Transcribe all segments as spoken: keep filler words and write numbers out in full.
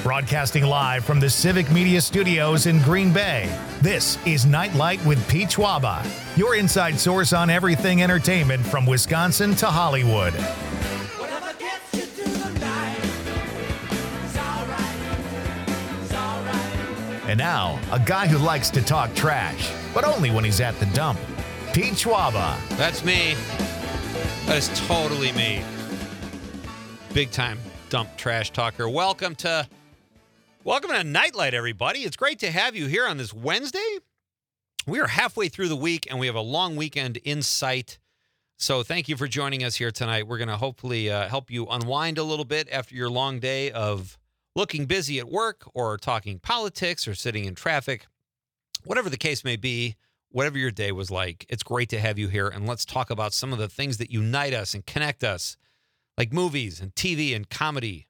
Broadcasting live from the Civic Media Studios in Green Bay, this is Nightlight with Pete Schwaba, your inside source on everything entertainment from Wisconsin to Hollywood. Whatever gets you through the night, it's all right, it's all right. And now, a guy who likes to talk trash, but only when he's at the dump, Pete Schwaba. That's me. That is totally me. Big time dump trash talker. Welcome to welcome to Nightlight, everybody. It's great to have you here on this Wednesday. We are halfway through the week, and we have a long weekend in sight. So thank you for joining us here tonight. We're going to hopefully uh, help you unwind a little bit after your long day of looking busy at work or talking politics or sitting in traffic. Whatever the case may be, whatever your day was like, it's great to have you here. And let's talk about some of the things that unite us and connect us, like movies and T V and comedy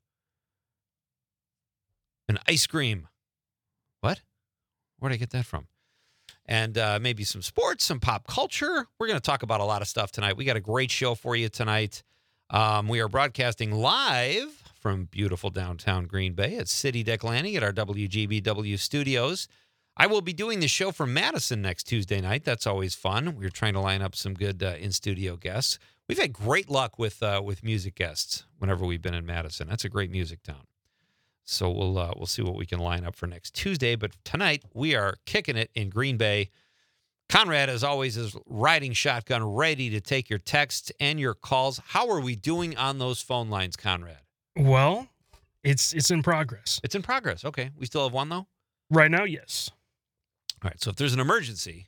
and ice cream. What? Where'd I get that from? And uh, maybe some sports, some pop culture. We're going to talk about a lot of stuff tonight. We got a great show for you tonight. Um, we are broadcasting live from beautiful downtown Green Bay at City Deck Landing at our W G B W studios. I will be doing the show from Madison next Tuesday night. That's always fun. We're trying to line up some good uh, in-studio guests. We've had great luck with uh, with music guests whenever we've been in Madison. That's a great music town. So we'll uh, we'll see what we can line up for next Tuesday. But tonight we are kicking it in Green Bay. Conrad, as always, is riding shotgun, ready to take your texts and your calls. How are we doing on those phone lines, Conrad? Well, it's it's in progress. It's in progress. Okay, we still have one though. Right now, yes. All right. So if there's an emergency,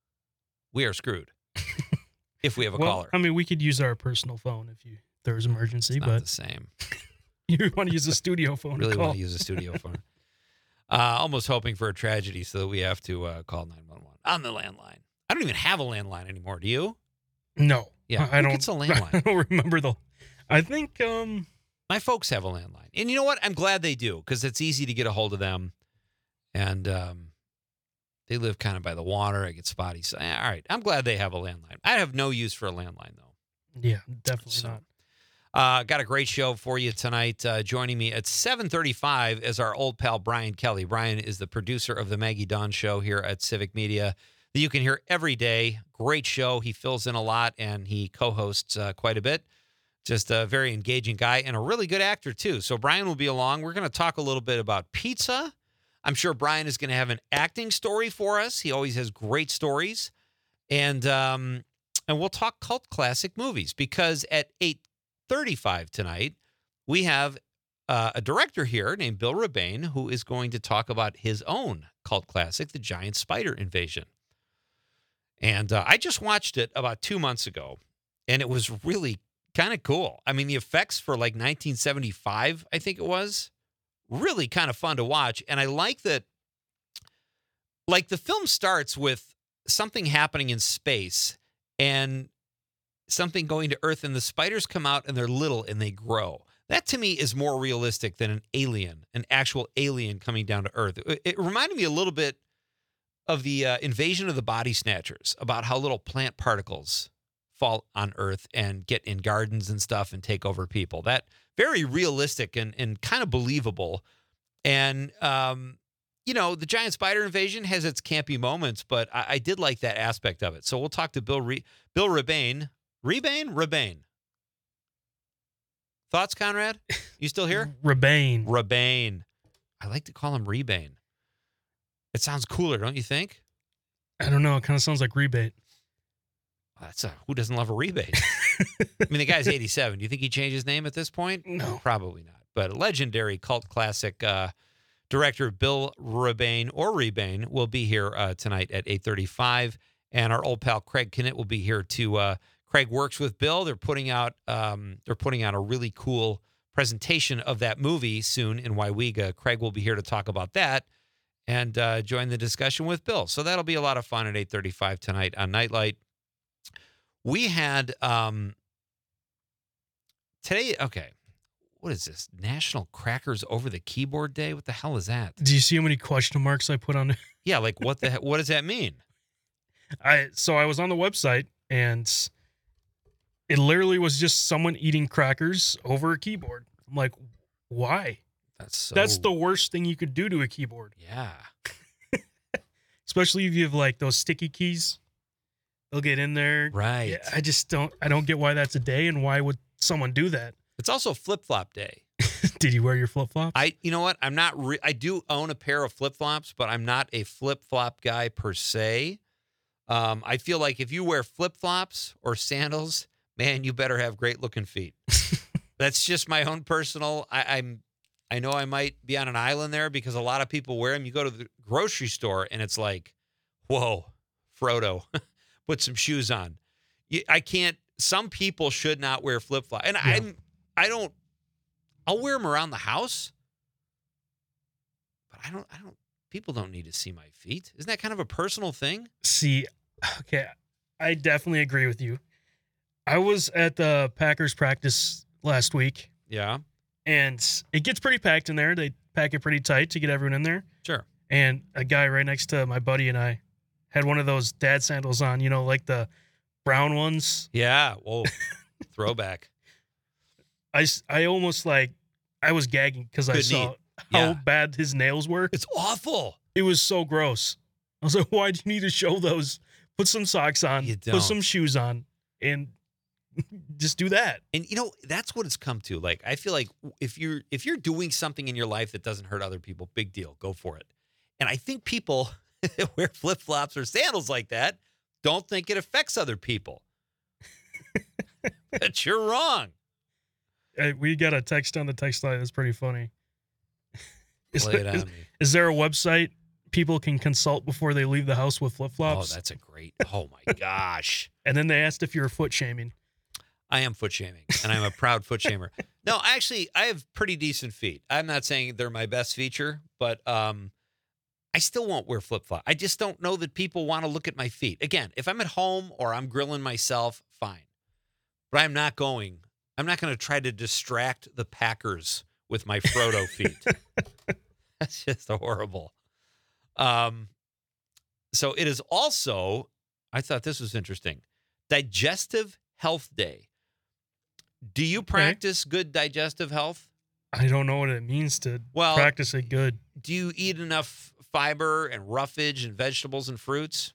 we are screwed. If we have a well, caller. I mean, we could use our personal phone if you there's emergency, It's not but the same. you want to use a studio phone. Really to call. want to use a studio phone. Uh, almost hoping for a tragedy so that we have to uh, call nine one one on the landline. I don't even have a landline anymore. Do you? No. Yeah. I Who don't. gets a landline? I don't remember the. I think. Um. My folks have a landline. And you know what? I'm glad they do because it's easy to get a hold of them. And um, they live kind of by the water. I get spotty. So, all right. I'm glad they have a landline. I have no use for a landline, though. Yeah, definitely So, not. Uh, got a great show for you tonight. Uh, joining me at seven thirty-five is our old pal Brian Kelly. Brian is the producer of the Maggie Dawn Show here at Civic Media that you can hear every day. Great show. He fills in a lot, and he co-hosts uh, quite a bit. Just a very engaging guy and a really good actor, too. So Brian will be along. We're going to talk a little bit about pizza. I'm sure Brian is going to have an acting story for us. He always has great stories. And um, and we'll talk cult classic movies because at eight thirty-five tonight, we have uh, a director here named Bill Rebane who is going to talk about his own cult classic, The Giant Spider Invasion. And uh, I just watched it about two months ago, and it was really kind of cool. I mean, the effects for like nineteen seventy-five, I think it was, really kind of fun to watch. And I like that, like the film starts with something happening in space and something going to Earth, and the spiders come out and they're little and they grow. That to me is more realistic than an alien, an actual alien coming down to Earth. It, it reminded me a little bit of the uh, Invasion of the Body Snatchers, about how little plant particles fall on Earth and get in gardens and stuff and take over people. That very realistic and, and kind of believable. And, um, you know, the giant spider invasion has its campy moments, but I, I did like that aspect of it. So we'll talk to Bill Re- Bill Rebane. Rebane? Rebane. Thoughts, Conrad? You still here? Rebane. Rebane. I like to call him Rebane. It sounds cooler, don't you think? I don't know. It kind of sounds like rebate. That's a, who doesn't love a rebate? I mean, the guy's eighty-seven. Do you think he changed his name at this point? No. Probably not. But a legendary cult classic uh, director Bill Rebane, or Rebane, will be here uh, tonight at eight thirty-five. And our old pal Craig Knitt will be here too. Uh, Craig works with Bill. They're putting out um, they're putting out a really cool presentation of that movie soon in Waiwega. Craig will be here to talk about that and uh, join the discussion with Bill. So that'll be a lot of fun at eight thirty-five tonight on Nightlight. We had um, today, okay, what is this? National Crackers Over the Keyboard Day? What the hell is that? Do you see how many question marks I put on it? Yeah, like what the what does that mean? I so I was on the website and it literally was just someone eating crackers over a keyboard. I'm like, why? That's so. That's the worst thing you could do to a keyboard, Yeah. especially if you have like those sticky keys. They'll get in there. Right. Yeah, I just don't. I don't get why that's a day and why would someone do that. It's also flip flop day. Did you wear your flip flops? I, you know what? I'm not. Re- I do own a pair of flip flops, but I'm not a flip flop guy per se. Um, I feel like if you wear flip flops or sandals, man, you better have great looking feet. That's just my own personal. I, I'm. I know I might be on an island there because a lot of people wear them. You go to the grocery store and it's like, whoa, Frodo, put some shoes on. You, I can't. Some people should not wear flip flops, and Yeah. I'm. I don't. I'll wear them around the house, but I don't. I don't. People don't need to see my feet. Isn't that kind of a personal thing? See, okay, I definitely agree with you. I was at the Packers practice last week, Yeah, and it gets pretty packed in there. They pack it pretty tight to get everyone in there. sure. And a guy right next to my buddy and I had one of those dad sandals on, you know, like the brown ones. Yeah. Whoa. Throwback. I, s- I almost like, I was gagging because I Good saw need. how Yeah. bad his nails were. It's awful. It was so gross. I was like, why do you need to show those? Put some socks on, You put some don't. shoes on, and just do that. And you know, that's what it's come to. Like, I feel like if you're if you're doing something in your life that doesn't hurt other people, big deal. Go for it. And I think people that wear flip flops or sandals like that don't think it affects other people. But you're wrong. Uh, we got a text on the text line that's pretty funny. Is, Lay it is- on me. is there a website people can consult before they leave the house with flip Oh, flops? that's a great. Oh my gosh. and then they asked if you were foot shaming. I am foot shaming, and I'm a proud foot shamer. No, actually, I have pretty decent feet. I'm not saying they're my best feature, but um, I still won't wear flip flop. I just don't know that people want to look at my feet. Again, if I'm at home or I'm grilling myself, fine. But I'm not going. I'm not going to try to distract the Packers with my Frodo feet. That's just horrible. Um, so it is also. I thought this was interesting. Digestive Health Day. Do you practice good digestive health? I don't know what it means to Well- practice it good. Do you eat enough fiber and roughage and vegetables and fruits?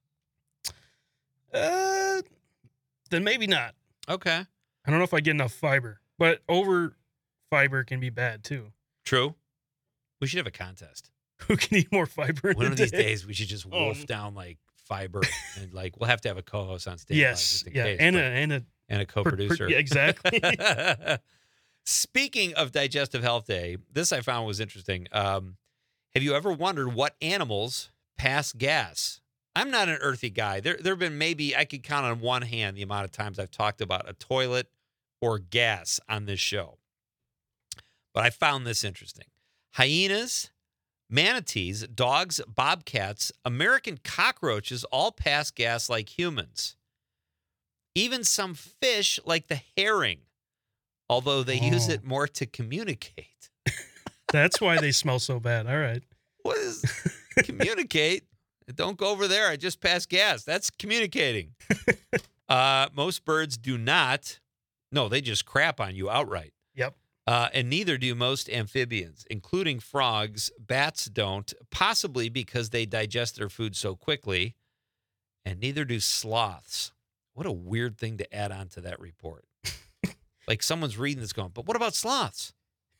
Uh, then maybe not. Okay. I don't know if I get enough fiber, but over fiber can be bad too. True. We should have a contest. Who can eat more fiber in One a of these day? days, we should just Oh. wolf down like fiber and like we'll have to have a co-host on stage. Yes, yeah, and a and a and a per- per- co-producer. yeah, exactly. Speaking of Digestive Health Day, this I found was interesting. Um, have you ever wondered what animals pass gas? I'm not an earthy guy. There, there have been maybe I could count on one hand the amount of times I've talked about a toilet or gas on this show. But I found this interesting. Hyenas, manatees, dogs, bobcats, American cockroaches all pass gas like humans. Even some fish like the herring, although they use Oh. it more to communicate. That's why they smell so bad. All right. What is communicate? Don't go over there. I just passed gas. That's communicating. uh, most birds do not. No, they just crap on you outright. Yep. Uh, and neither do most amphibians, including frogs. Bats don't, possibly because they digest their food so quickly. And neither do sloths. What a weird thing to add on to that report. Like someone's reading this going, but what about sloths?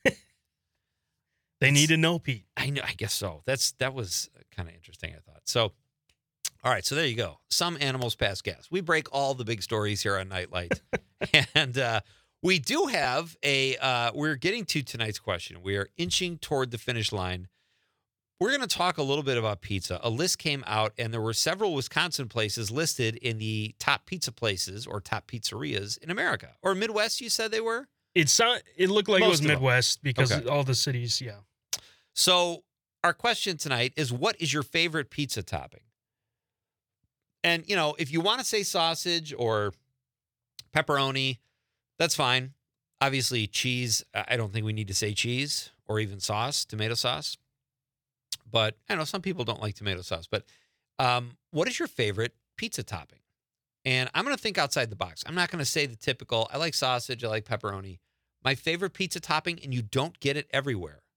They need to know, Pete. I know. I guess so. That's that was kind of interesting. I thought so. All right, so there you go. Some animals pass gas. We break all the big stories here on Nightlight, and uh, we do have a. Uh, we're getting to tonight's question. We are inching toward the finish line. We're going to talk a little bit about pizza. A list came out, and there were several Wisconsin places listed in the top pizza places or top pizzerias in America or Midwest. You said they were. It sound, It looked like Most it was of them. Midwest because Okay. all the cities. Yeah. So our question tonight is, what is your favorite pizza topping? And, you know, if you want to say sausage or pepperoni, that's fine. Obviously, cheese, I don't think we need to say cheese or even sauce, tomato sauce. But I know some people don't like tomato sauce. But um, what is your favorite pizza topping? And I'm going to think outside the box. I'm not going to say the typical, I like sausage, I like pepperoni. My favorite pizza topping, and you don't get it everywhere,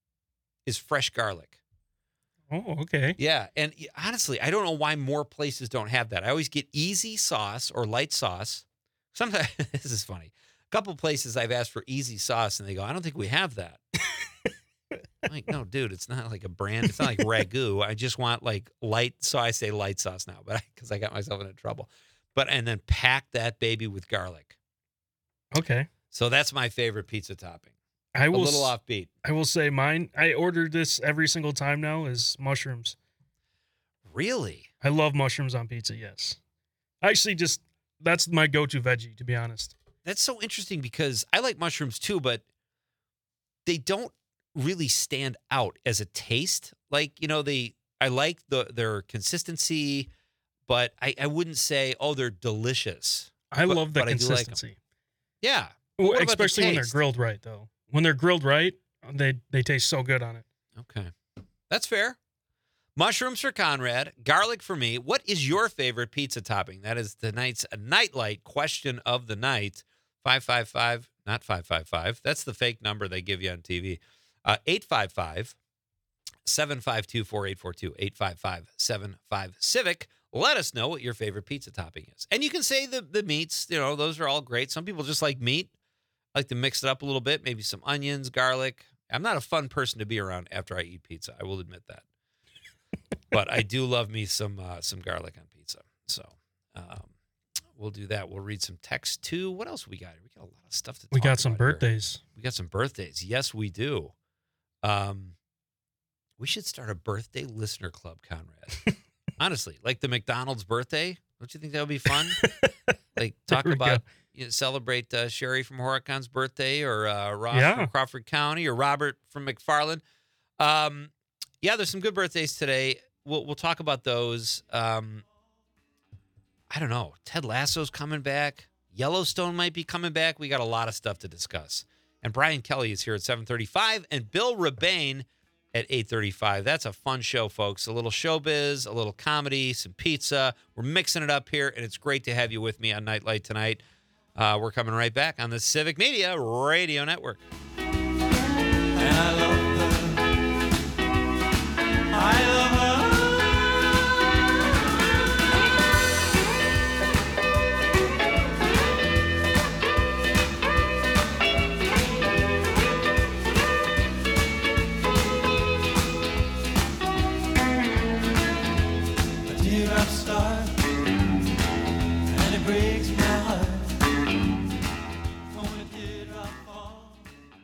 is fresh garlic. Oh, okay. Yeah, and honestly, I don't know why more places don't have that. I always get easy sauce or light sauce. Sometimes this is funny. A couple places I've asked for easy sauce, and they go, "I don't think we have that." I'm like, no, dude, it's not like a brand. It's not like ragu. I just want like light. So I say light sauce now, but because I, I got myself into trouble. But and then pack that baby with garlic. Okay. So that's my favorite pizza topping. I A will little s- offbeat. I will say mine. I ordered this every single time now is mushrooms. Really? I love mushrooms on pizza. Yes. Actually, just that's my go-to veggie, to be honest. That's so interesting because I like mushrooms too, but they don't really stand out as a taste. Like, you know, they I like the their consistency, but I, I wouldn't say, oh, they're delicious. I But- love the but I do like 'em. consistency. Yeah. Well, what about the especially when they're taste? grilled right, though. When they're grilled right, they they taste so good on it. Okay. That's fair. Mushrooms for Conrad, garlic for me. What is your favorite pizza topping? That is tonight's Nightlight question of the night. five five five, not five five five. That's the fake number they give you on T V. Uh, eight five five, seven five two, four eight four two, eight five five, seven five Civic. Let us know what your favorite pizza topping is. And you can say the, the meats, you know, those are all great. Some people just like meat. I like to mix it up a little bit, maybe some onions, garlic. I'm not a fun person to be around after I eat pizza. I will admit that. But I do love me some uh, some garlic on pizza. So um, we'll do that. We'll read some text too. What else we got? We got a lot of stuff to We talk got some about here. birthdays. We got some birthdays. Yes, we do. Um, we should start a birthday listener club, Conrad. Honestly, like the McDonald's birthday. Don't you think that would be fun? Like talk There we about go. you know, celebrate uh, Sherry from Horacon's birthday, or uh, Ross Yeah. from Crawford County, or Robert from McFarland. Um, yeah, there's some good birthdays today. We'll we'll talk about those. Um, I don't know. Ted Lasso's coming back. Yellowstone might be coming back. We got a lot of stuff to discuss. And Brian Kelly is here at seven thirty-five, and Bill Rebane at eight thirty-five. That's a fun show, folks. A little showbiz, a little comedy, some pizza. We're mixing it up here, and it's great to have you with me on Nightlight tonight. Uh, we're coming right back on the Civic Media Radio Network. And I love her. I love her. A teardrop start, and it breaks my heart. When a teardrop falls.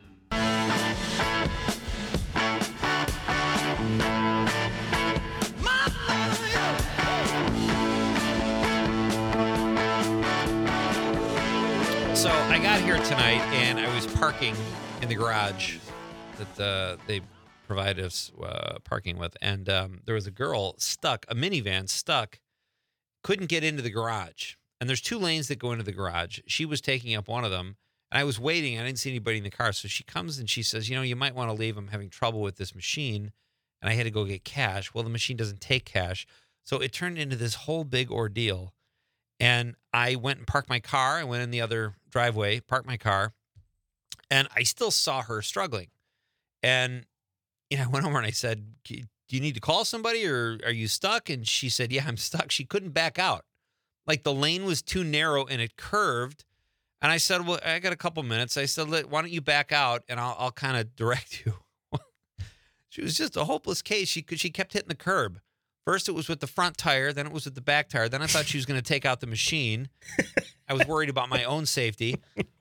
So I got here tonight, and I was parking in the garage that uh, they provided us uh, parking with, and um, there was a girl stuck, a minivan stuck, couldn't get into the garage. And there's two lanes that go into the garage. She was taking up one of them, and I was waiting. I didn't see anybody in the car, so she comes and she says, "You know, you might want to leave. I'm having trouble with this machine," and I had to go get cash. Well, the machine doesn't take cash, so it turned into this whole big ordeal. And I went and parked my car. I went in the other driveway, parked my car, and I still saw her struggling. And, you know, I went over and I said, "Do you need to call somebody, or are you stuck?" And she said, "Yeah, I'm stuck." She couldn't back out. Like the lane was too narrow and it curved. And I said, "Well, I got a couple minutes." I said, "Let- "Why don't you back out and I'll, I'll kind of direct you." She was just a hopeless case. She could, she kept hitting the curb. First, it was with the front tire. Then it was with the back tire. Then I thought she was going to take out the machine. I was worried about my own safety.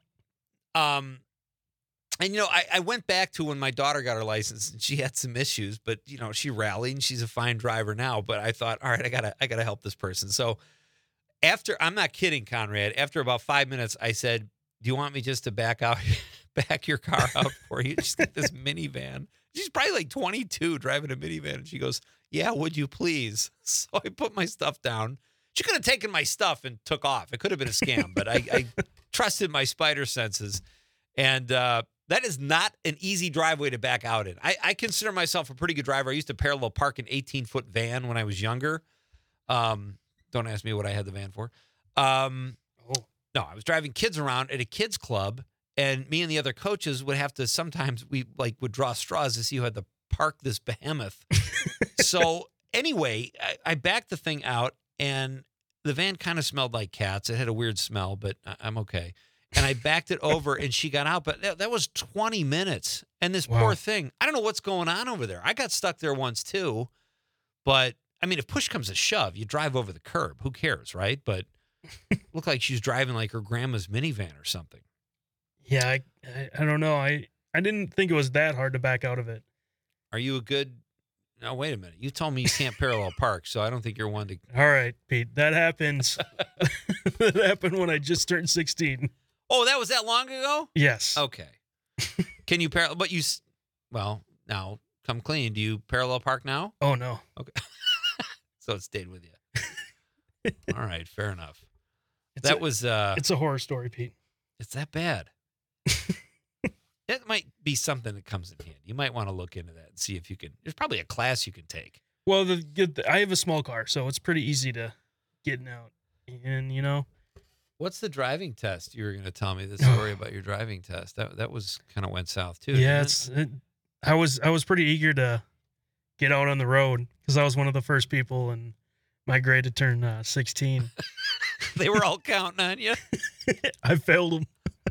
Um, and, you know, I, I went back to when my daughter got her license, and she had some issues, but, you know, she rallied, and she's a fine driver now. But I thought, all right, I got to I gotta help this person. So after, I'm not kidding, Conrad, after about five minutes, I said, "Do you want me just to back out, back your car out for you? Just get this minivan." She's probably like twenty-two driving a minivan. And she goes, "Yeah, would you please?" So I put my stuff down. She could have taken my stuff and took off. It could have been a scam, but I, I trusted my spider senses. And uh, that is not an easy driveway to back out in. I, I consider myself a pretty good driver. I used to parallel park an eighteen-foot van when I was younger. Um, don't ask me what I had the van for. Um, Oh, no, I was driving kids around at a kids club, and me and the other coaches would have to sometimes we like would draw straws to see who had the park this behemoth. So anyway, I, I backed the thing out, and the van kind of smelled like cats. It had a weird smell, but I, I'm okay. And I backed it over, and she got out. But that, that was twenty minutes. And this Wow. poor thing, I don't know what's going on over there. I got stuck there once too. But I mean, if push comes to shove, you drive over the curb. Who cares, right? But it looked like she was driving like her grandma's minivan or something. Yeah, I, I, I don't know. I, I didn't think it was that hard to back out of it. Are you a good? No, wait a minute. You told me you can't parallel park, so I don't think you're one to. All right, Pete. That happens. That happened when I just turned sixteen. Oh, that was that long ago? Yes. Okay. Can you parallel? But you, s- well, now come clean. Do you parallel park now? Oh, no. Okay. So it stayed with you. All right, fair enough. It's that a, was. uh It's a horror story, Pete. It's that bad. That might be something that comes in handy. You might want to look into that and see if you can. There's probably a class you can take. Well, the, the I have a small car, so it's pretty easy to getting out. And, you know, What's the driving test? You were going to tell me the story about your driving test. That that was kind of went south too. yeah, didn't it? it's it, I was I was pretty eager to get out on the road because I was one of the first people in my grade to turn uh, sixteen. They were all counting on you. I failed them.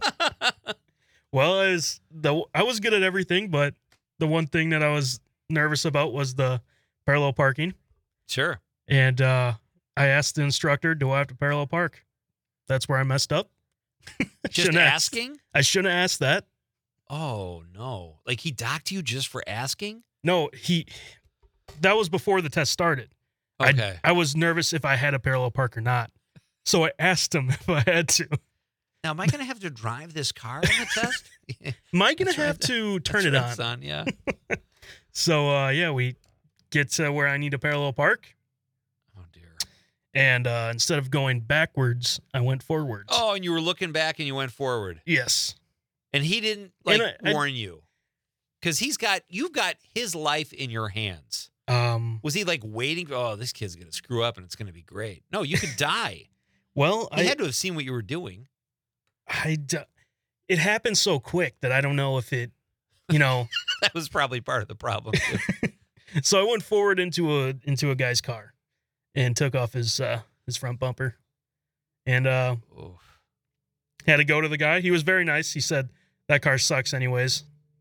Well, as the I was good at everything, but the one thing that I was nervous about was the parallel parking. Sure. And uh, I asked the instructor, "Do I have to parallel park?" That's where I messed up. Just Shouldn't have asked- asking? I shouldn't have asked that. Oh no! Like he docked you just for asking? No, he. That was before the test started. I- Okay. I was nervous if I had a parallel park or not, so I asked him if I had to. Now, am I going to have to drive this car on the test? Am I gonna That's right. have to turn That's it right, on? son. Yeah. So uh, yeah, we get to where I need a parallel park, Oh dear. and uh, instead of going backwards, I went forwards. Oh, and you were looking back and you went forward, Yes. and he didn't like And I- I- warn you, because he's got you've got his life in your hands. Um. Was he like waiting? Oh, this kid's going to screw up and it's going to be great. No, you could die. Well, He I, had to have seen what you were doing. I, d- it happened so quick that I don't know if it, you know. That was probably part of the problem. too. So I went forward into a into a guy's car, and took off his uh, his front bumper, and uh, Oof. had to go to the guy. He was very nice. He said that car sucks anyways.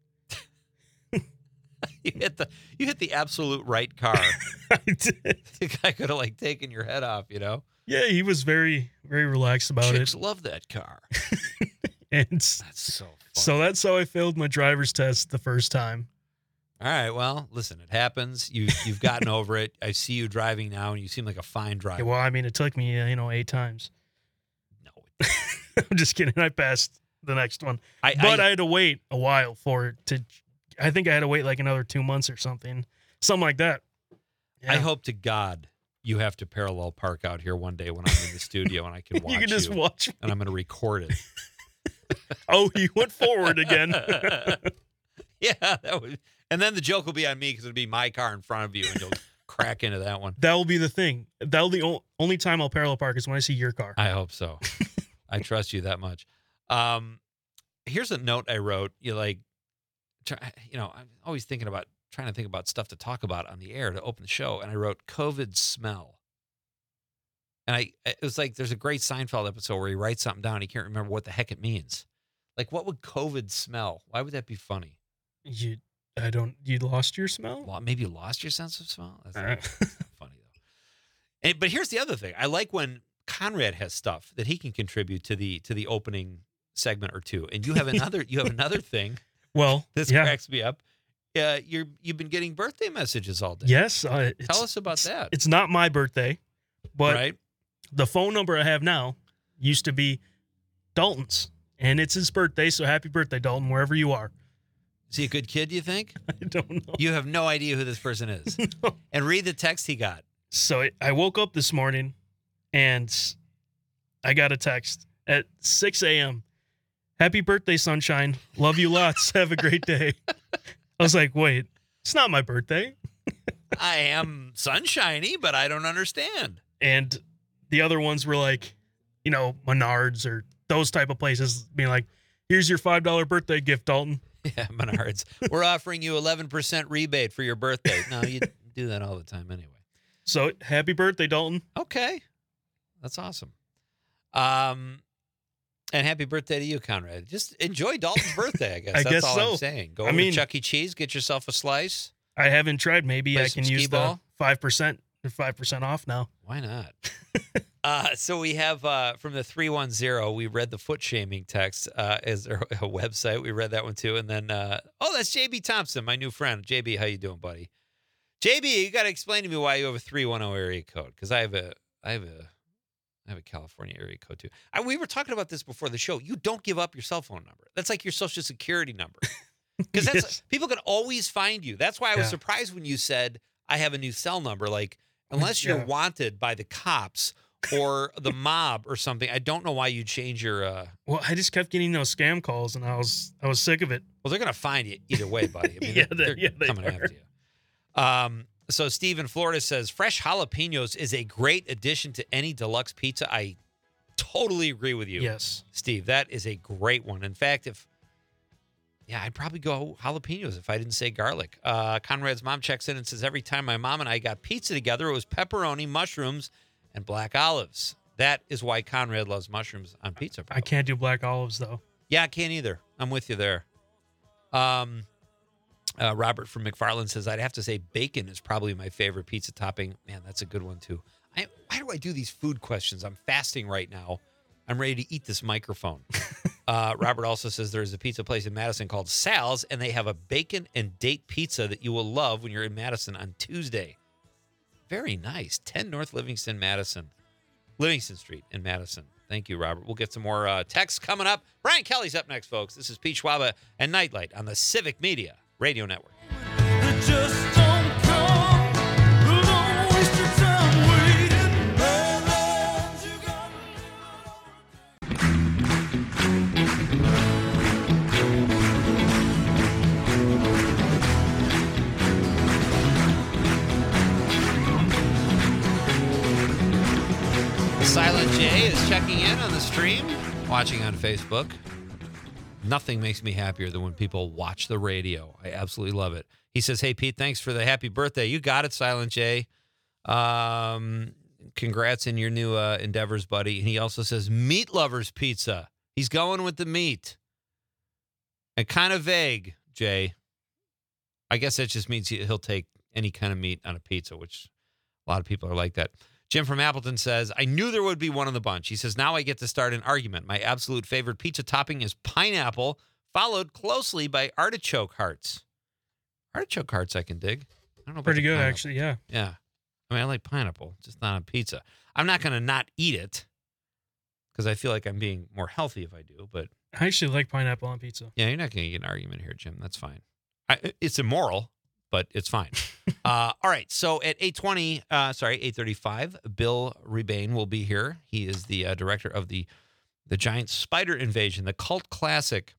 You hit the you hit the absolute right car. I did. The guy could have like taken your head off, you know. Yeah, he was very very relaxed about Chicks love that car. it, and s- That's so. Funny. so that's how I failed my driver's test the first time. All right. Well, listen, it happens. You you've gotten over it. I see you driving now, and you seem like a fine driver. Yeah, well, I mean, it took me uh, you know eight times. no, I'm just kidding. I passed the next one, I, but I, I, had to wait a while for it to. I think I had to wait like another two months or something, something like that. I Yeah. hope to God you have to parallel park out here one day when I'm in the studio and I can watch you can just you, watch. and I'm going to record it. Oh, he went forward again. Yeah, that would. And then the joke will be on me because it'll be my car in front of you, and you'll crack into that one. That will be the thing. That'll the o- only time I'll parallel park is when I see your car. I hope so. I trust you that much. Um, here's a note I wrote. You like, try, you know, I'm always thinking about trying to think about stuff to talk about on the air to open the show, and I wrote COVID smell. And I, it was like, there's a great Seinfeld episode where he writes something down. He can't remember what the heck it means. Like, what would COVID smell? Why would that be funny? You, I don't. You lost your smell. Lo- Maybe you lost your sense of smell. That's Uh. not, that's not funny though. And, but here's the other thing. I like when Conrad has stuff that he can contribute to the to the opening segment or two. And you have another you have another thing. Well, This yeah. cracks me up. Uh, you're you've been getting birthday messages all day. Yes. Uh, it's, Tell us about it's- that. It's not my birthday, but right? the phone number I have now used to be Dalton's, and it's his birthday. So happy birthday, Dalton, wherever you are. Is he a good kid, do you think? I don't know. You have no idea who this person is. No. And read the text he got. So I- I woke up this morning, and I got a text at six a.m. Happy birthday, sunshine. Love you lots. Have a great day. I was like, wait, it's not my birthday. I am sunshiny, but I don't understand. And the other ones were like, you know, Menards or those type of places being like, here's your five dollar birthday gift, Dalton. Yeah, Menards. We're offering you eleven percent rebate for your birthday. No, you do that all the time anyway. So happy birthday, Dalton. Okay. That's awesome. Um, and happy birthday to you, Conrad. Just enjoy Dalton's birthday, I guess. I That's guess all so. I'm saying. Go I over mean- to Chuck E. Cheese, get yourself a slice. I haven't tried. Maybe Play I some can use skee-ball? the five percent or five percent off now. Why not? uh, so we have uh, from the three one zero, we read the foot shaming text uh, as a, a website. We read that one too. And then, uh, oh, that's J B Thompson, my new friend. J B, how you doing, buddy? J B, you got to explain to me why you have a three one zero area code, because I have a, I have a, I have a California area code too. I, we were talking about this before the show. You don't give up your cell phone number. That's like your social security number. Because that's Yes. people can always find you. That's why I was Yeah. surprised when you said I have a new cell number. Like, unless you're Yeah. wanted by the cops or the mob or something, I don't know why you change your. Uh, Well, I just kept getting those scam calls, and I was I was sick of it. well, they're gonna find you either way, buddy. I mean, Yeah, they're, they- they're yeah, they coming are. after you. Um. So Steve in Florida says fresh jalapenos is a great addition to any deluxe pizza. I totally agree with you. Yes. Steve, that is a great one. In fact, if yeah, I'd probably go jalapenos if I didn't say garlic. Uh, Conrad's mom checks in and says every time my mom and I got pizza together, it was pepperoni, mushrooms, and black olives. That is why Conrad loves mushrooms on pizza. I probably. can't do black olives though. Yeah, I can't either. I'm with you there. Um, uh, Robert from McFarland says I'd have to say bacon is probably my favorite pizza topping. Man, that's a good one too. I, why do I do these food questions? I'm fasting right now. I'm ready to eat this microphone. Uh, Robert also says there's a pizza place in Madison called Sal's, and they have a bacon and date pizza that you will love when you're in Madison on Tuesday. Very nice. ten North Livingston, Madison. Livingston Street in Madison. Thank you, Robert. We'll get some more uh, texts coming up. Brian Kelly's up next, folks. This is Pete Schwaba and Nightlight on the Civic Media Radio Network. Just don't come. Don't waste your time waiting. Love, you gotta Silent J is checking in on the stream, watching on Facebook. Nothing makes me happier than when people watch the radio. I absolutely love it. He says, hey, Pete, thanks for the happy birthday. You got it, Silent J. Um, congrats in your new uh, endeavors, buddy. And he also says, meat lovers pizza. He's going with the meat. And kind of vague, Jay. I guess that just means he- he'll take any kind of meat on a pizza, which a lot of people are like that. Jim from Appleton says, I knew there would be one in the bunch. He says, now I get to start an argument. My absolute favorite pizza topping is pineapple, followed closely by artichoke hearts. Artichoke hearts I can dig. I don't know about Pretty the good, pineapple. actually. Yeah. Yeah. I mean, I like pineapple, just not on pizza. I'm not going to not eat it because I feel like I'm being more healthy if I do. But I actually like pineapple on pizza. yeah, you're not going to get an argument here, Jim. That's fine. I, it's immoral, but it's fine. uh, all right. So at eight twenty, uh, sorry, eight thirty-five, Bill Rebane will be here. He is the uh, director of the the Giant Spider Invasion, the cult classic.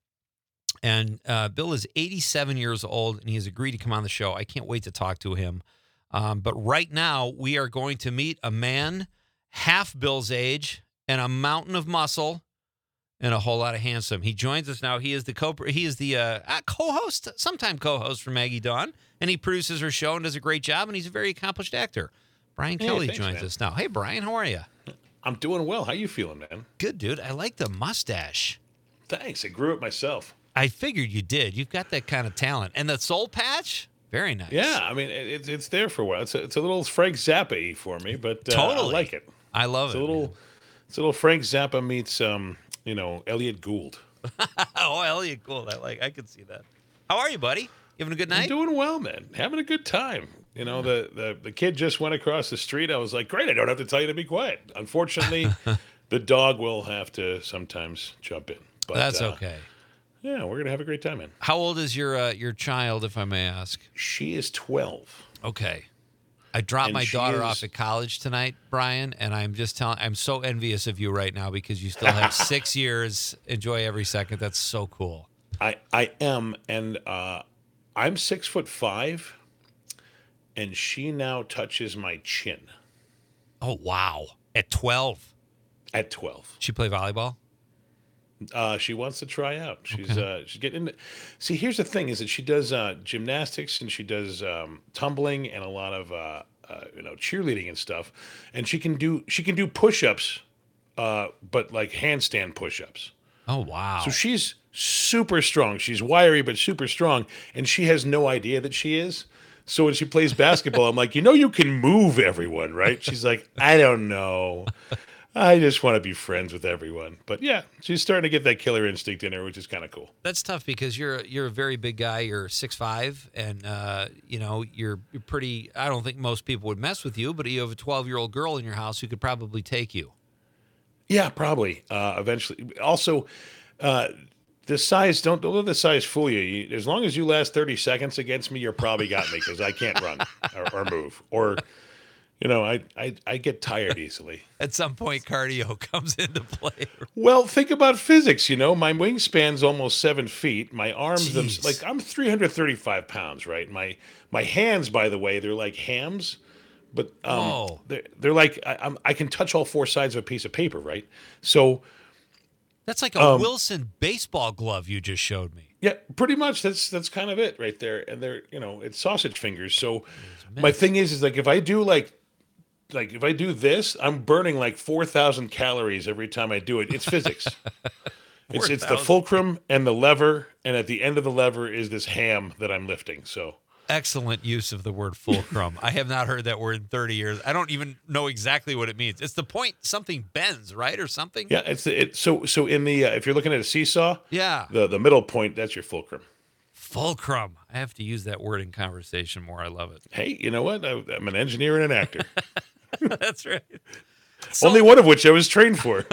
And uh, Bill is eighty-seven years old, and he has agreed to come on the show. I can't wait to talk to him. Um, but right now, we are going to meet a man half Bill's age and a mountain of muscle and a whole lot of handsome. He joins us now. He is the co he is the uh, uh, co-host, sometime co-host for Maggie Dawn, and he produces her show and does a great job. And he's a very accomplished actor. Brian Hey, Kelly thanks, joins man. us now. Hey, Brian, how are you? I'm doing well. How you feeling, man? Good, dude. I like the mustache. Thanks. I grew it myself. I figured you did. You've got that kind of talent. And the soul patch, very nice. Yeah, I mean, it, it's it's there for a while. It's a, it's a little Frank Zappa for me, but uh, Totally. I like it. I love It's it. a little, man. it's a little Frank Zappa meets, um, you know, Elliot Gould. Oh, Elliot, cool. I like. I can see that. How are you, buddy? You having a good I'm night? doing well, man. Having a good time. You know, the, the the kid just went across the street. I was like, great. I don't have to tell you to be quiet. Unfortunately, the dog will have to sometimes jump in. But That's uh, okay. Yeah, we're gonna have a great time, man. How old is your uh, your child, if I may ask? She is twelve. Okay. I dropped And my she daughter is- off at college tonight, Brian, and I'm just telling I'm so envious of you right now because you still have six years. Enjoy every second. That's so cool. I I am, and uh, I'm six foot five, and she now touches my chin Oh wow. At twelve. at twelve. She play volleyball? Uh, she wants to try out. She's Okay. uh, she's getting. Into, see, here's the thing: is that she does uh, gymnastics and she does um, tumbling and a lot of uh, uh, you know cheerleading and stuff, and she can do she can do push-ups, uh, but like handstand push-ups. Oh wow. So she's super strong. She's wiry but super strong, and she has no idea that she is. So when she plays basketball, I'm like, you know, you can move everyone, right? She's like, I don't know. I just want to be friends with everyone. But yeah, she's starting to get that killer instinct in her, which is kind of cool. That's tough because you're you're a very big guy. You're six five, and uh, you know you're you're pretty. I don't think most people would mess with you, but you have a twelve year old girl in your house who could probably take you. Yeah, probably. Uh, eventually. Also, uh, the size don't don't let the size fool you. you. As long as you last thirty seconds against me, you're probably got me because I can't run or, or move or you know I, I I get tired easily. At some point, cardio comes into play. Well, think about physics. You know, my wingspan's almost seven feet. My arms, them, Jeez. like I'm three hundred thirty-five pounds, right? My my hands, by the way, they're like hams, but um, Whoa. they're they're like I, I'm, I can touch all four sides of a piece of paper, right? So That's like a Um, Wilson baseball glove you just showed me. yeah, pretty much that's that's kind of it right there. And they're you know it's sausage fingers. So my myth. thing is is like if I do like like if I do this, I'm burning like four thousand calories every time I do it. It's physics. It's it's the four thousand. fulcrum and the lever, and at the end of the lever is this ham that I'm lifting. So Excellent use of the word fulcrum. I have not heard that word in thirty years. I don't even know exactly what it means. It's the point something bends, right, or something? yeah, it's the, it. So so in the uh, if you're looking at a seesaw, Yeah. the the middle point that's your fulcrum. Fulcrum. I have to use that word in conversation more. I love it. Hey, you know what? I, I'm an engineer and an actor. That's right. So, Only one of which I was trained for.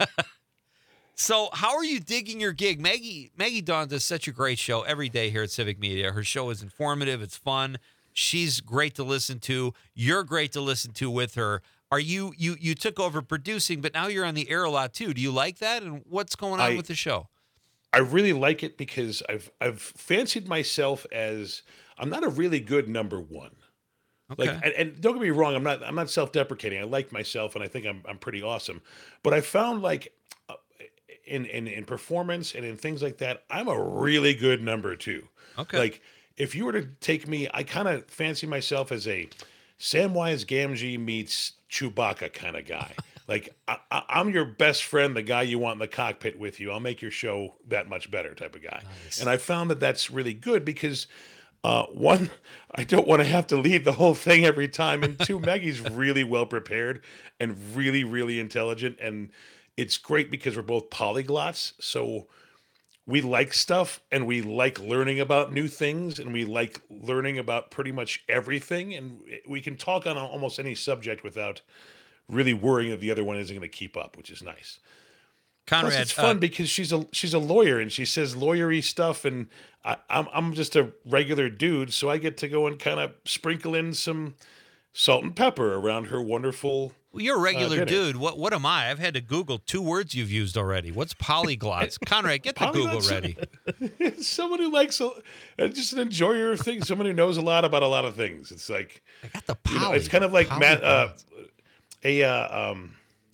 so how are you digging your gig? Maggie Maggie Dawn does such a great show every day here at Civic Media. Her show is informative, it's fun. She's great to listen to. You're great to listen to with her. Are you you you took over producing, but now you're on the air a lot too. Do you like that? And what's going on I- with the show? I really like it because I've I've fancied myself as I'm not a really good number one. Okay. Like, and, and don't get me wrong, I'm not I'm not self-deprecating. I like myself, and I think I'm I'm pretty awesome. But I found like uh, in in in performance and in things like that, I'm a really good number two. okay. Like if you were to take me, I kind of fancy myself as a Samwise Gamgee meets Chewbacca kind of guy. Like I, I, I'm your best friend, the guy you want in the cockpit with you. I'll make your show that much better, type of guy. Nice. And I found that that's really good because uh, one, I don't want to have to lead the whole thing every time, and two, Maggie's really well prepared and really, really intelligent, and it's great because we're both polyglots. So we like stuff and we like learning about new things and we like learning about pretty much everything, and we can talk on almost any subject without really worrying that the other one isn't going to keep up, which is nice. Plus, Conrad, it's fun uh, because she's a she's a lawyer and she says lawyery stuff, and I, I'm I'm just a regular dude, so I get to go and kind of sprinkle in some salt and pepper around her wonderful. well, you're a regular dinner. dude. What what am I? I've had to Google two words you've used already. What's polyglots? Conrad, get the Google Polyglots- ready. Someone who likes a, uh, just an enjoyer of things, someone who knows a lot about a lot of things. It's like I got the you know, poly. it's kind of like Matt, uh, polyglots. a uh, um,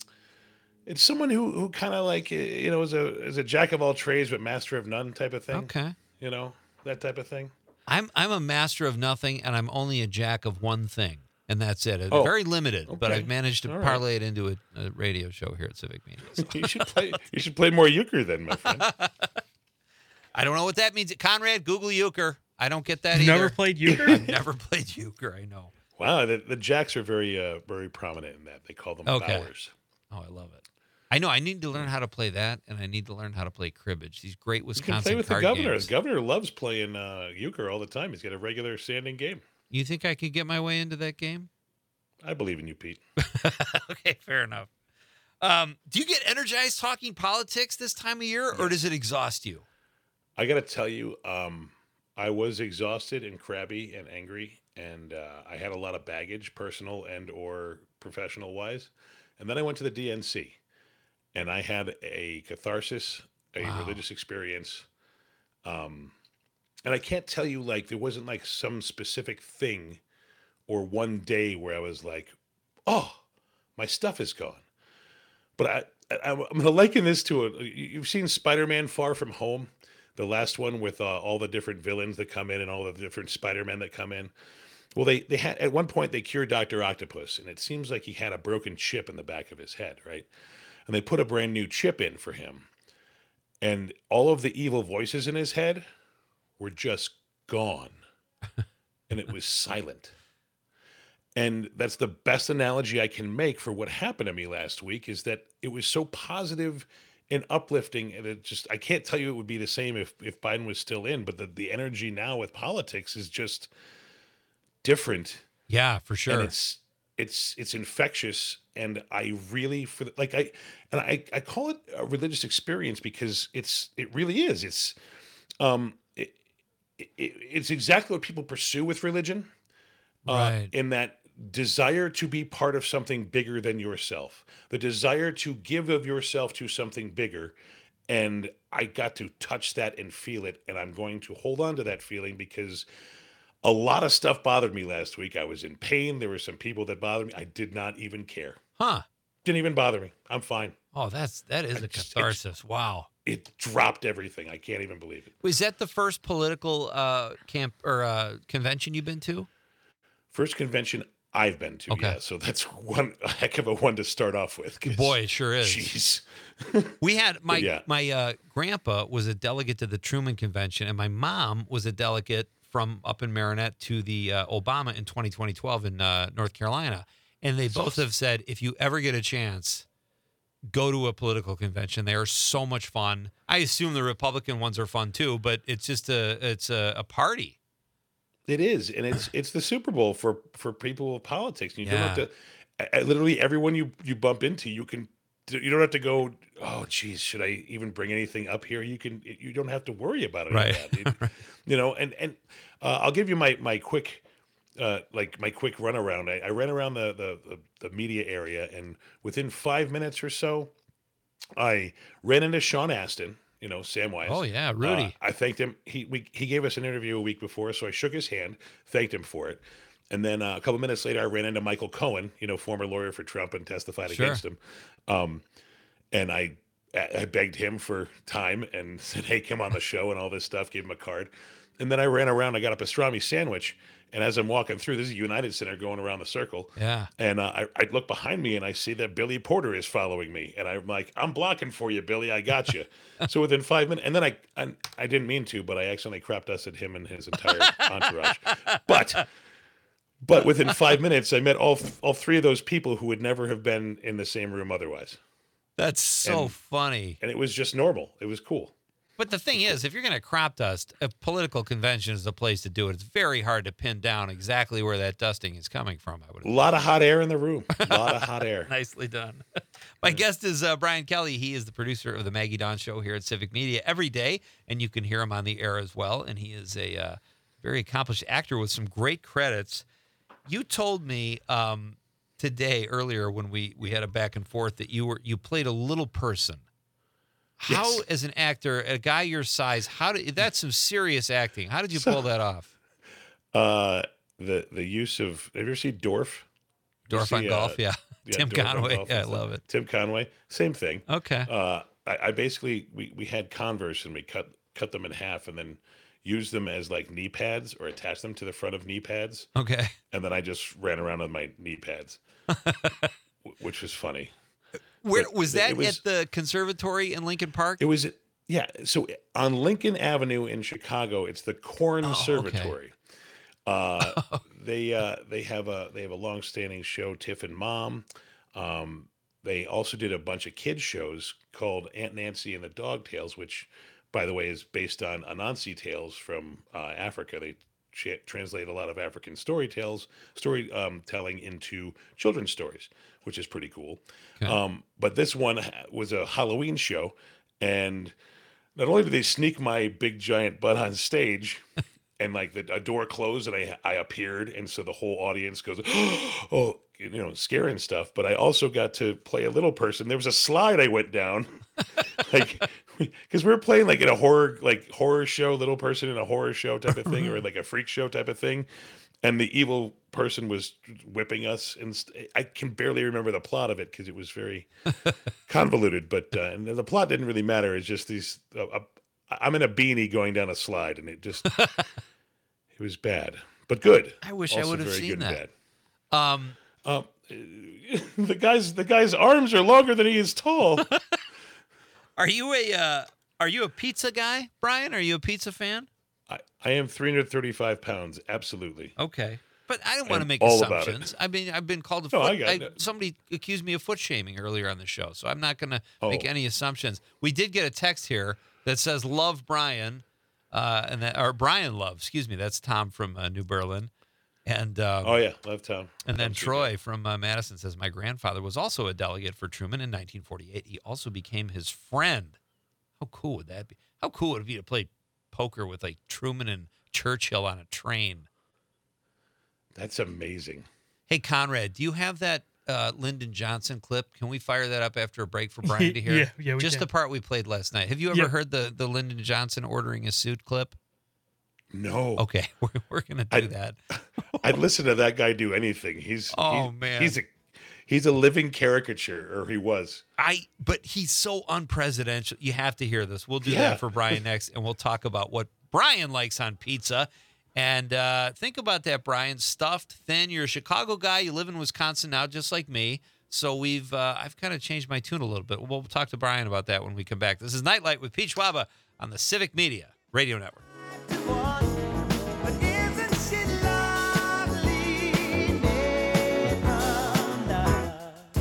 it's someone who who kind of like uh, you know is a is a jack of all trades but master of none type of thing. Okay. You know that type of thing. I'm I'm a master of nothing, and I'm only a jack of one thing, and that's it. Oh, Very limited, but okay. I've managed to All right. parlay it into a, a radio show here at Civic Media. So You should play. You should play more euchre then, my friend. I don't know what that means. Conrad, Google euchre. I don't get that You've either. never played euchre? I've never played euchre. I know. Wow, the, the jacks are very uh, very prominent in that. They call them Okay. bowers. Oh, I love it. I know. I need to learn how to play that, and I need to learn how to play cribbage. These great You Wisconsin can play with the card governor. games. The governor loves playing uh, euchre all the time. He's got a regular standing game. You think I could get my way into that game? I believe in you, Pete. Okay, fair enough. Um, do you get energized talking politics this time of year, or does it exhaust you? I got to tell you, um, I was exhausted and crabby and angry, and uh, I had a lot of baggage, personal and or professional wise. And then I went to the D N C, and I had a catharsis, a Wow. religious experience. Um, and I can't tell you like there wasn't like some specific thing or one day where I was like, oh, my stuff is gone. But I, I'm, I'm going to liken this to a. you- You've seen Spider-Man: Far From Home, the last one with uh, all the different villains that come in and all the different Spider-Men that come in. Well, they they had at one point they cured Doctor Octopus, and it seems like he had a broken chip in the back of his head, right? And they put a brand new chip in for him, and all of the evil voices in his head were just gone, and it was silent. And that's the best analogy I can make for what happened to me last week is that it was so positive and uplifting. And it just, I can't tell you it would be the same if, if Biden was still in, but the, the energy now with politics is just different. Yeah, for And sure. it's, it's, it's infectious. And I really, for the, like, I, and I, I call it a religious experience because it's, it really is. It's, um, it, it, it's exactly what people pursue with religion. Uh, Right. in that desire to be part of something bigger than yourself, the desire to give of yourself to something bigger. And I got to touch that and feel it. And I'm going to hold on to that feeling because a lot of stuff bothered me last week. I was in pain. There were some people that bothered me. I did not even care. Huh. Didn't even bother me. I'm fine. Oh, that's that is a It's- it's- catharsis. Wow. It dropped everything. I can't even believe it. Was that the first political uh, camp or uh, convention you've been to? First convention I've been to. Okay. Yeah. So that's one a heck of a one to start off with. 'cause, Boy, it sure is. Jeez. We had my yeah. my uh, grandpa was a delegate to the Truman Convention, and my mom was a delegate from up in Marinette to the uh, Obama in twenty twelve in uh, North Carolina. And they both have said, if you ever get a chance, go to a political convention. They are so much fun. I assume the Republican ones are fun too, but it's just a it's a, a party. It is, and it's it's the Super Bowl for for people with politics. You don't Yeah. have to. I- I- Literally, everyone you you bump into, you can. You don't have to go. Oh, geez, should I even bring anything up here? You can. You don't have to worry about it. Right. It- you know, and and uh, I'll give you my my quick. Uh, like my quick run around. I, I ran around the, the the the media area, and within five minutes or so, I ran into Sean Astin. You know, Samwise. Oh yeah, Uh, Rudy. I thanked him. He we, he gave us an interview a week before, so I shook his hand, thanked him for it, and then uh, a couple minutes later, I ran into Michael Cohen, you know, former lawyer for Trump, and testified Sure. against him. Um, and I I begged him for time and said, "Hey, come on the show," and all this stuff. Gave him a card, and then I ran around. I got a pastrami sandwich, and as I'm walking through, this is United Center going around the circle. Yeah. And uh, I, I look behind me and I see that Billy Porter is following me. And I'm like, I'm blocking for you, Billy. I got you. So within five minutes, and then I, I I didn't mean to, but I accidentally crop dusted him and his entire entourage. But but within five minutes, I met all all three of those people who would never have been in the same room otherwise. That's so And- funny. And it was just normal. It was cool. But the thing is, if you're going to crop dust, a political convention is the place to do it. It's very hard to pin down exactly where that dusting is coming from, I would A lot of hot air in the room. A lot of hot air. Nicely done. My guest is uh, Brian Kelly. He is the producer of the Maggie Dawn Show here at Civic Media every day, and you can hear him on the air as well. And he is a uh, very accomplished actor with some great credits. You told me um, today earlier when we we had a back and forth that you were you played a little person. How, Yes. as an actor, a guy your size, how did that's some serious acting? How did you So- pull that off? Uh, the the use of have you ever seen Dorf? You Dorf on see, golf, uh, yeah. Yeah, Tim Dorf on Conway, golf yeah, I and stuff. love it. Tim Conway, same thing. Okay, Uh, I, I basically we we had Converse and we cut cut them in half and then used them as like knee pads or attached them to the front of knee pads, okay. and then I just ran around on my knee pads, wh- which was funny. Where But was it that was- at the conservatory in Lincoln Park? It was yeah. So on Lincoln Avenue in Chicago, it's the Corn Oh, okay. Conservatory. Uh, they uh, they have a they have a long-standing show, Tiff and Mom. Um, they also did a bunch of kids shows called Aunt Nancy and the Dog Tales, which, by the way, is based on Anansi tales from uh, Africa. They cha- translate a lot of African story tales, story um, telling into children's stories, which is pretty cool. Okay. Um, but this one ha- was a Halloween show, and not only did they sneak my big giant butt on stage, and like the a door closed and I I appeared, and so the whole audience goes, oh, you know, scaring stuff. But I also got to play a little person. There was a slide I went down, like because we were playing like in a horror like horror show, little person in a horror show type of thing, or like a freak show type of thing. and the evil person was whipping us. And st- I can barely remember the plot of it because it was very convoluted. But uh, and the plot didn't really matter. It's just these. Uh, uh, I'm in a beanie going down a slide, and it just it was bad, but good. I wish I Also would have very seen good and that. bad. Um, Um, the guy's the guy's arms are longer than he is tall. are you a uh, are you a pizza guy, Brian? Are you a pizza fan? I, I am three hundred thirty-five pounds. Absolutely. Okay. But I don't want to I'm make all about it. assumptions. I mean, I've been called a No, foot. I got I, it. somebody accused me of foot shaming earlier on the show, so I'm not going to Oh. make any assumptions. We did get a text here that says "Love Brian," uh, and that or Brian Love. Excuse me, that's Tom from uh, New Berlin, and um, Oh yeah, love town. and then Tom's good Troy from uh, Madison says my grandfather was also a delegate for Truman in nineteen forty-eight. He also became his friend. How cool would that be? How cool would it be to play poker with like Truman and Churchill on a train? guy. That's amazing. Hey, Conrad, do you have that uh, Lyndon Johnson clip? Can we fire that up after a break for Brian to hear? Yeah, yeah, we Just can. the part we played last night. Have you ever Yeah. heard the, the Lyndon Johnson ordering a suit clip? No. Okay, we're, we're going to do I- that. I'd listen to that guy do anything. He's Oh, he's, man. he's a he's a living caricature, or he was. I But he's so unpresidential. You have to hear this. We'll do Yeah. that for Brian next, and we'll talk about what Brian likes on pizza. And uh, think about that, Brian. Stuffed, thin. You're a Chicago guy. You live in Wisconsin now, just like me. So we've uh, I've kind of changed my tune a little bit. We'll talk to Brian about that when we come back. This is Nightlight with Pete Schwaba on the Civic Media Radio Network. But isn't she lovely, Nirvana?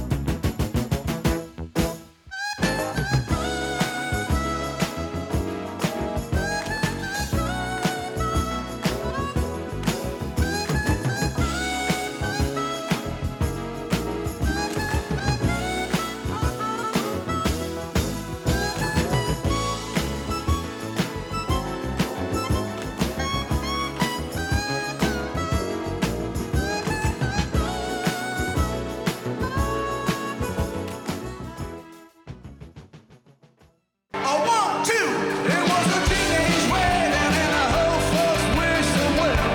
A one, two. It was a teenage wedding and a whole folks wished them well.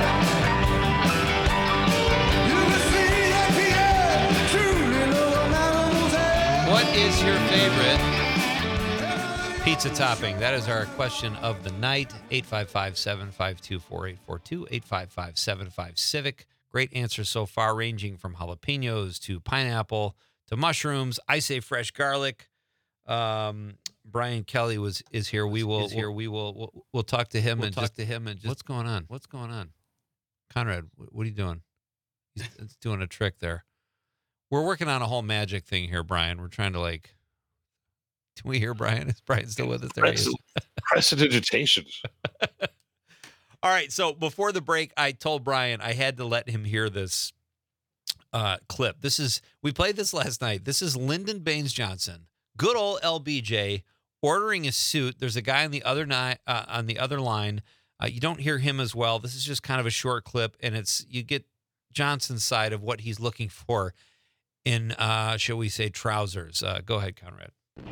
You can see that Pierre truly loved Mademoiselle. What is your favorite pizza topping? That is our question of the night. eight five five, seven five two, four eight four two, eight five five, seven five Civic. Great answers so far, ranging from jalapenos to pineapple to mushrooms. I say fresh garlic. Um, Brian Kelly was is here. We will here. We will we'll, we'll talk to him We'll and talk just to him and just what's going on? What's going on? Conrad, wh- what are you doing? He's it's doing a trick there. We're working on a whole magic thing here, Brian. We're trying to like. Can we hear Brian? Is Brian still with us? There he is. Prestidigitations. All right. So before the break, I told Brian I had to let him hear this uh, clip. This is we played this last night. This is Lyndon Baines Johnson, good old L B J, ordering a suit. There's a guy on the other ni- uh, on the other line. Uh, you don't hear him as well. This is just kind of a short clip, and it's you get Johnson's side of what he's looking for in, uh, shall we say, trousers. Uh, go ahead, Conrad.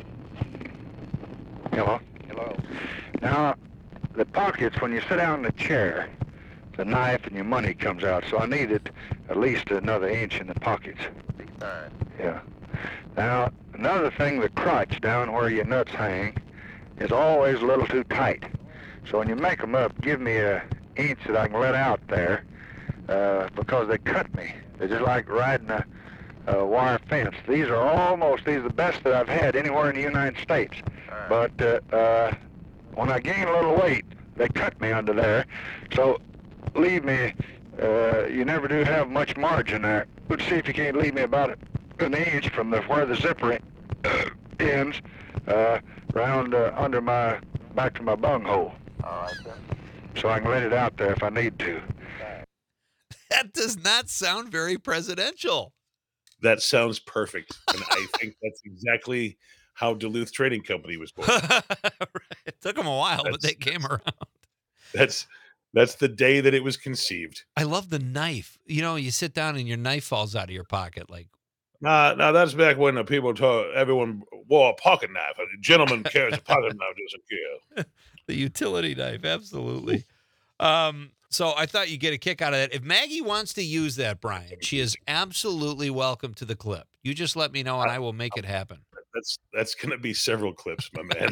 Hello? Hello. Now, the pockets, when you sit down in the chair, the knife and your money comes out, so I needed at least another inch in the pockets. Yeah. Now, another thing, the crotch down where your nuts hang is always a little too tight. So when you make them up, give me a inch that I can let out there, uh, because they cut me. They're just like riding a, a wire fence. These are almost, these are the best that I've had anywhere in the United States. But uh, uh, when I gain a little weight, they cut me under there. So leave me, uh, you never do have much margin there. Let's see if you can't leave me about an inch from the where the zipper uh, ends, uh, round uh, under my, back to my bunghole. All right, then. So I can let it out there if I need to. That does not sound very presidential. That sounds perfect, and I think that's exactly how Duluth Trading Company was born. It took them a while, but they That's- came around. That's that's the day that it was conceived. I love the knife. You know, you sit down and your knife falls out of your pocket. Like, Nah, now that's back when the people told everyone wore a pocket knife. A gentleman carries a pocket knife, doesn't care. the utility knife, absolutely. Um, So I thought you'd get a kick out of that. If Maggie wants to use that, Brian, she is absolutely welcome to the clip. You just let me know, and I will make it happen. That's that's gonna be several clips, my man.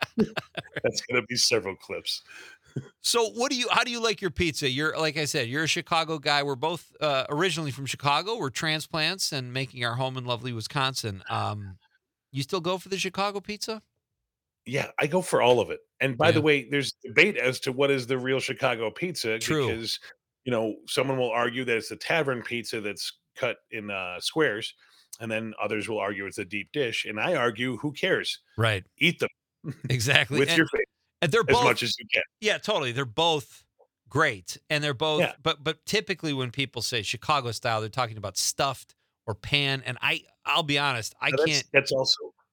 That's gonna be several clips. So what do you? How do you like your pizza? You're like I said, you're a Chicago guy. We're both uh, originally from Chicago. We're transplants and making our home in lovely Wisconsin. Um, you still go for the Chicago pizza? Yeah, I go for all of it. And by the Yeah. way, there's debate as to what is the real Chicago pizza True. because you know someone will argue that it's the tavern pizza that's cut in uh, squares, and then others will argue it's a deep dish. And I argue, who cares? Right. Eat them Exactly. with and, your face and they're as both much as you can. Yeah, totally. They're both great, and they're both. Yeah. But but typically when people say Chicago style, they're talking about stuffed or pan. And I I'll be honest, I Now, that's, can't. That's also.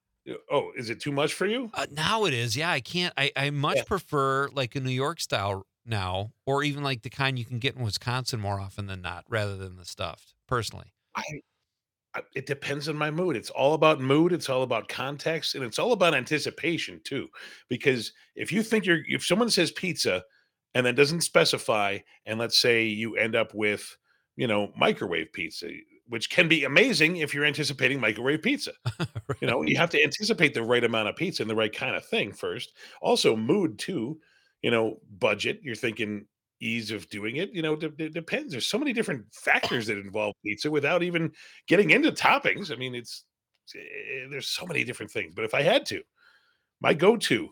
Oh, is it too much for you? Uh, now it is. Yeah, I can't. I I much Yeah. prefer like a New York style now, or even like the kind you can get in Wisconsin more often than not, rather than the stuffed. Personally. I, I it depends on my mood. It's all about mood. It's all about context, and it's all about anticipation too. Because if you think you're, if someone says pizza, and then doesn't specify, and let's say you end up with, you know, microwave pizza, which can be amazing if you're anticipating microwave pizza. You know, you have to anticipate the right amount of pizza and the right kind of thing first. Also, mood too. You know, budget. You're thinking ease of doing it. You know, de- de- depends. There's so many different factors that involve pizza without even getting into toppings. I mean, it's eh, there's so many different things. But if I had to, my go-to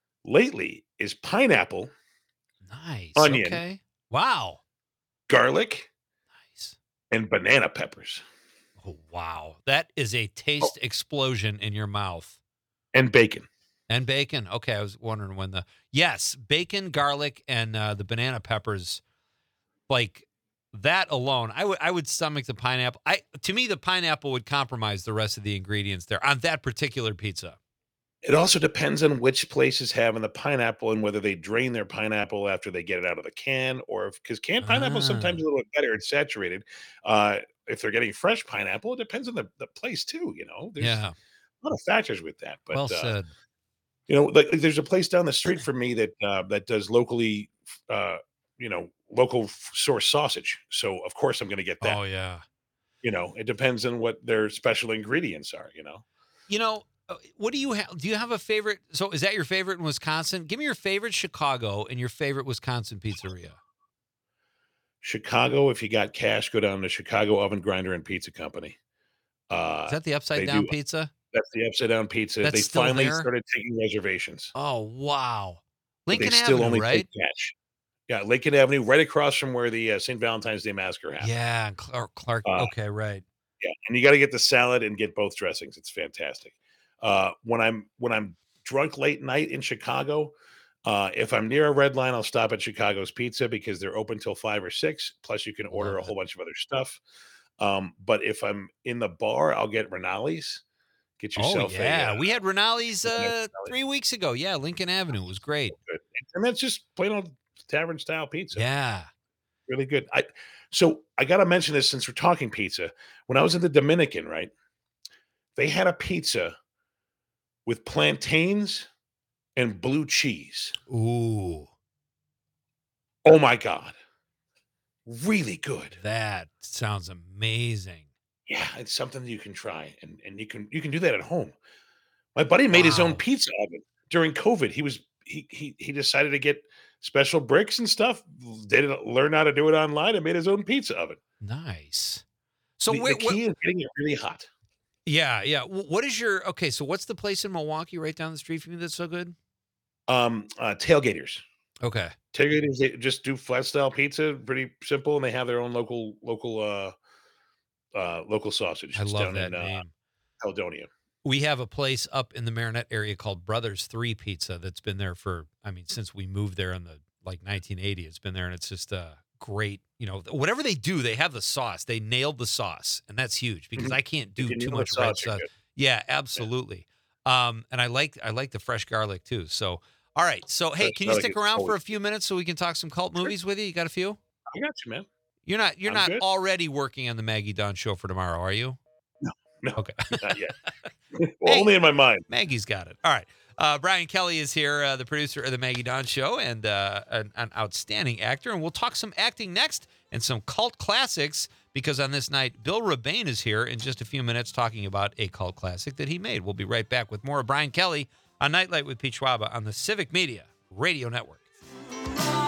lately is pineapple, Nice. Onion. Okay. Wow. garlic, Nice. and banana peppers, Oh wow. That is a taste explosion in your mouth. and bacon. And bacon. Okay, I was wondering when the yes, bacon, garlic, and uh, the banana peppers, like that alone, I would I would stomach the pineapple. I to me, the pineapple would compromise the rest of the ingredients there on that particular pizza. It also depends on which places having the pineapple and whether they drain their pineapple after they get it out of the can, or if because canned pineapple is sometimes Ah. a little bit better, it's saturated. Uh, if they're getting fresh pineapple, it depends on the, the place too. You know, there's Yeah. a lot of factors with that. But Well uh, said. you know, like like, there's a place down the street from me that uh, that does locally, uh, you know, local f- source sausage. So of course I'm going to get that. Oh yeah. You know, it depends on what their special ingredients are. You know. You know, uh, what do you have? Do you have a favorite? So is that your favorite in Wisconsin? Give me your favorite Chicago and your favorite Wisconsin pizzeria. Chicago, if you got cash, go down to Chicago Oven Grinder and Pizza Company. Uh, Is that the they upside down do- pizza? that's the upside down pizza. That's they still finally there? started taking reservations. Oh wow. but Lincoln they still Avenue, only right? take cash. Yeah, Lincoln Avenue, right across from where the uh, Saint Valentine's Day Massacre happened. Yeah, and Clark. Clark Uh, okay, right. Yeah, and you got to get the salad and get both dressings. It's fantastic. Uh, when I'm when I'm drunk late night in Chicago, uh, if I'm near a red line, I'll stop at Chicago's Pizza because they're open till five or six. Plus, you can order Love a it. whole bunch of other stuff. Um, but if I'm in the bar, I'll get Renali's. Get Oh yourself yeah, a. Uh, we had Renali's yeah, uh, Renali's. three weeks ago. Yeah, Lincoln Avenue was great. good. And that's just plain old tavern style pizza. Yeah. Really good. I so I got to mention this since we're talking pizza. When I was in the Dominican, right, they had a pizza with plantains and blue cheese. Ooh, Oh my god, really good. that sounds amazing. Yeah, it's something that you can try, and and you can you can do that at home. My buddy made his own Wow. pizza oven during COVID. He was he he he decided to get special bricks and stuff. Did it, learn how to do it online, and made his own pizza oven. Nice. So the, where, the what- key is getting it really hot. yeah, yeah. Wh- What is your okay? So what's the place in Milwaukee right down the street from you that's so good? Um, uh, tailgaters. Okay. Tailgaters, they just do flat style pizza, pretty simple, and they have their own local local uh uh local sausage. I It's love down that in uh, name. Caledonia. We have a place up in the Marinette area called Brothers Three Pizza that's been there for, I mean, since we moved there in the like nineteen eighty. It's been there, and it's just uh, great. You know, whatever they do, they have the sauce. They nailed the sauce, and that's huge because Mhm. I can't do If you too nail the much red sauce, you're sauce. good. Yeah, absolutely. Um, and I like I like the fresh garlic too. So, all right. So, hey, Fresh can you garlic stick is around for a always- few minutes so we can talk some cult movies with you? You got a few? I got you, man. You're not you're I'm not good. already working on the Maggie Dunn show for tomorrow, are you? No, Okay. not yet. Well, only in my mind. Maggie's got it. All right. Uh, Brian Kelly is here, uh, the producer of the Maggie Don Show, and uh, an, an outstanding actor. And we'll talk some acting next and some cult classics, because on this night, Bill Rebane is here in just a few minutes talking about a cult classic that he made. We'll be right back with more of Brian Kelly on Nightlight with Pete Schwaba on the Civic Media Radio Network.